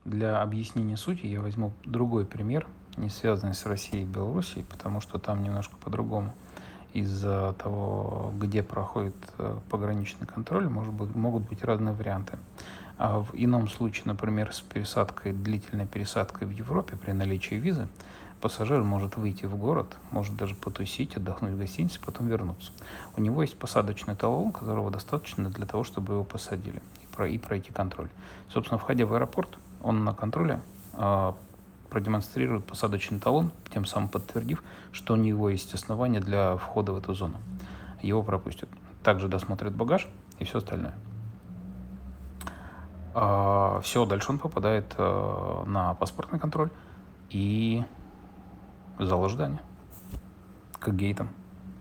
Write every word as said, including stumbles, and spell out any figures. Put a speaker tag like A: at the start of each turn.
A: Для объяснения сути я возьму другой пример, не связанный с Россией и Белоруссией, потому что там немножко по-другому. Из-за того, где проходит э, пограничный контроль, может быть, могут быть разные варианты. А в ином случае, например, с пересадкой, длительной пересадкой в Европе при наличии визы, пассажир может выйти в город, может даже потусить, отдохнуть в гостинице, потом вернуться. У него есть посадочный талон, которого достаточно для того, чтобы его посадили и, про, и пройти контроль. Собственно, входя в аэропорт, он на контроле э, продемонстрирует посадочный талон, тем самым подтвердив, что у него есть основания для входа в эту зону. Его пропустят. Также досмотрят багаж и все остальное. А, все, дальше он попадает а, на паспортный контроль и зал ожидания к гейтам.